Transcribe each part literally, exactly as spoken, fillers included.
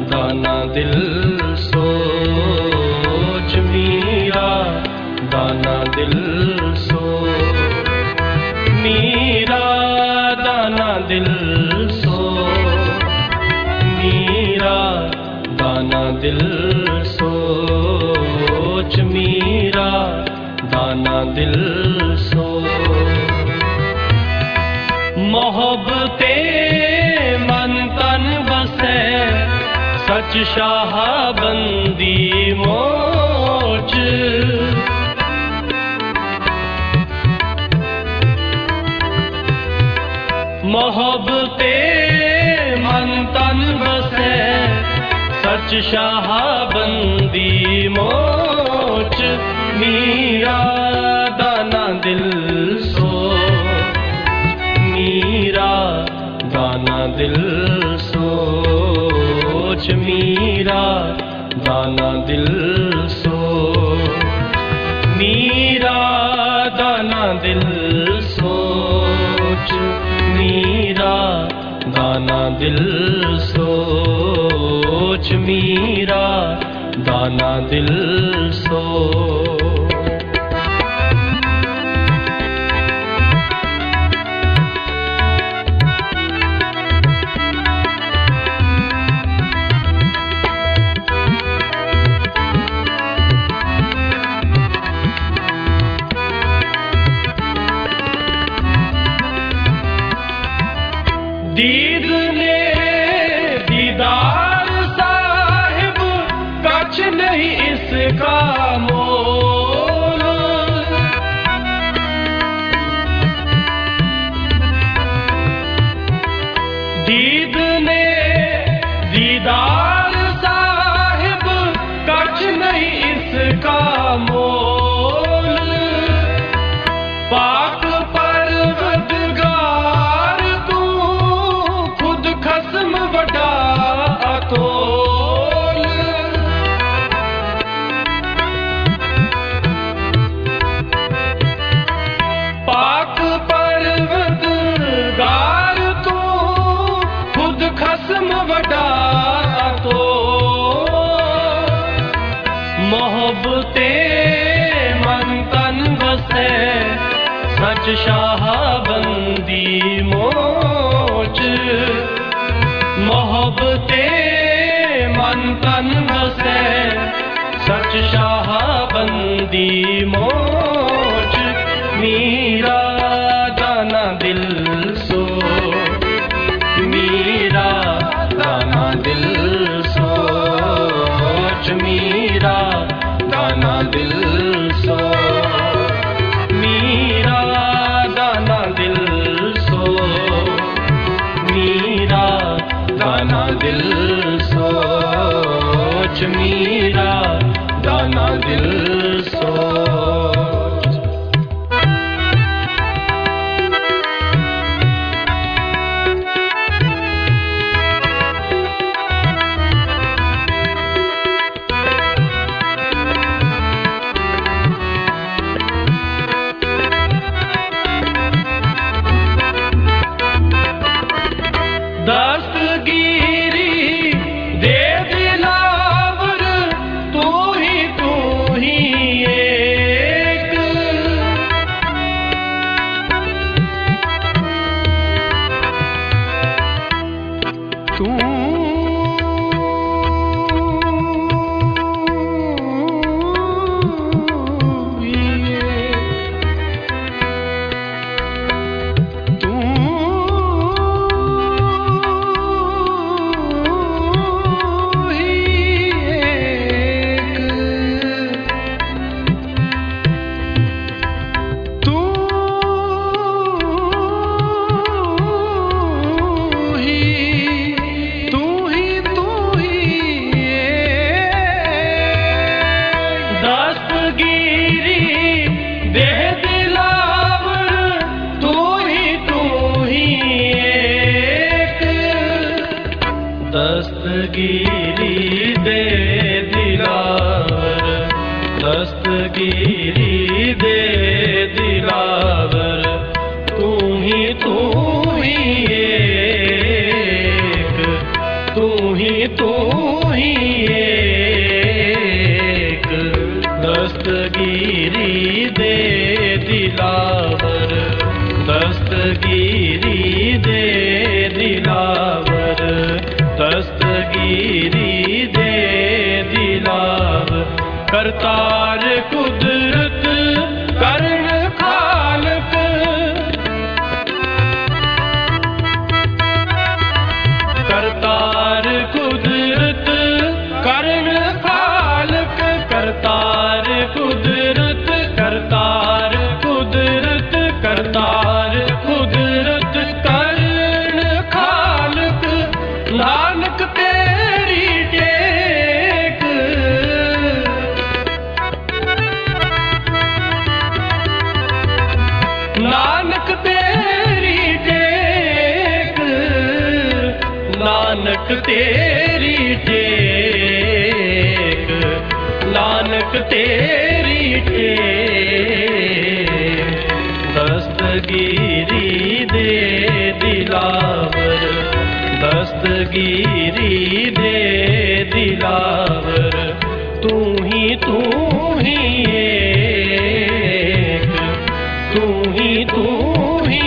दाना दिल सोच मीरा, दाना दिल सोच मीरा, दाना दिल सोच मीरा, दाना दिल सोच मीरा, दाना दिल सोच। मोहब्बते मन तन बसे सच शाह बंदी मोच। मोहब्बते मन तन बसे सच शाह बंदी मोच मीरा, दाना दिल सोच मीरा, दाना दिल सोच मीरा, दाना दिल सोच मीरा, दाना दिल सोच मीरा, दाना दिल सोच मीरा, दाना दिल सोच। दीद ने दीदार साहिब कछ नहीं इसका मोल। दीद ने दीदार साहिब कछ नहीं इसका मोल। पाक परवरदिगार खस्म वडा अतोल। पाक परवरदिगार तू खुद खस्म वडा अतोल। मोहब्बते मन तन बसे सच शाह बंदी मोच। मोहब्बते मन तन बसे सच शाह बंदी मोच मीरा, दाना दिल सोच मीरा, दाना दिल सोच मीरा, दाना दिल सोच मीरा, दाना दिल सोच मीरा, दाना दिल सोच मीरा, दाना दिल सोच। दस्तगीरी दे दिलावर तू ही तू ही एक। तू दस्तगीरी दे दिलावर, दस्तगीरी दे दिलावर, तू ही तू ही एक, तू ही तू दस्तगीरी दे दिलावर करतार कुदरत करण खालक करतार कुदरत करण खालक करतार कुदरत करतार कुदरत करतार कुदरत करण खालक नानक तेरी टेक नानक तेरी टेक नानक तेरी टेक नानक तेरी टेक दस्तगीरी दे दिलावर दस्तगीरी दे दिलावर तू ही तू ही एक तू ही तू ही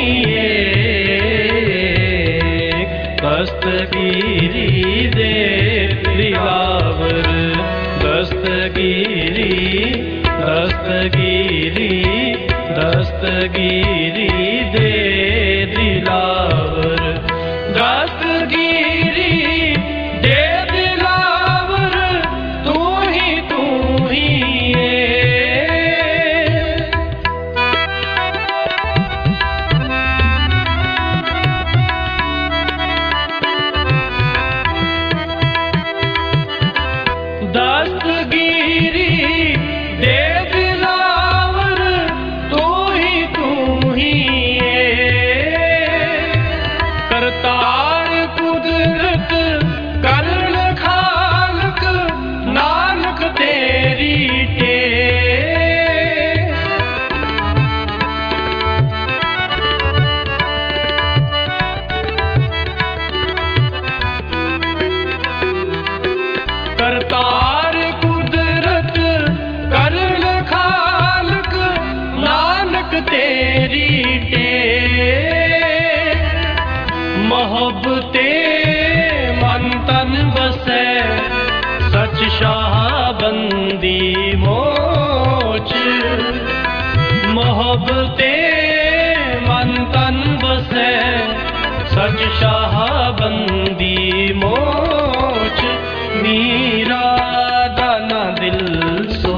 एक दस्तगीरी दे दिलावर दस्तगीरी दस्तगीरी दस्तगीरी दे दिलावर दस्तगीरी दे दिलावर तू ही तू ही दस्तगीरी दे दिलावर तू ही तू ही करतार कुदरत करण खालक नानक तेरी टेक करतार कुदरत करण खालक नानक तेरी टेक मोहब्बते मन तन बसे सच शाहबंदी मोच मोहब्बते मन तन बसे सच शाहबंदी मोच मीरा दाना दिल सो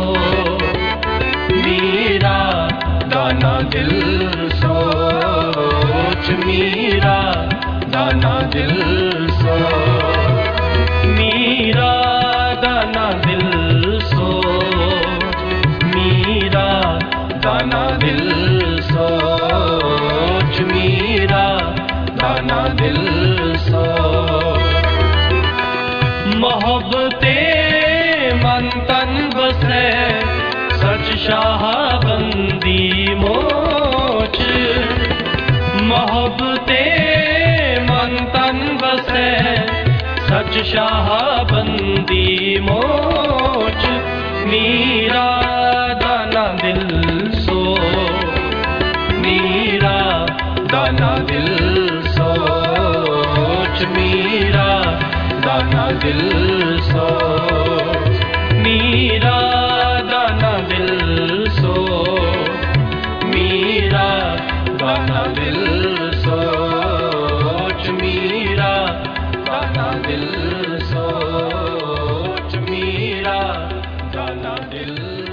मीरा दाना दिल सोच मीरा दाना दिल सो मीरा दाना दिल सो मीरा दाना दिल सोच मीरा दाना दिल सो मोहब्बते मन तन बसे सच शाहबंदी मोच मोहब्बते मन तन बसे सच शाहबंदी मोच मीरा दाना दिल सो मीरा दाना दिल सोच मीरा दाना दिल सो मीरा दाना दिल सो मीरा दाना दिल सोच मीरा दाना दिल सोच मीरा दाना दिल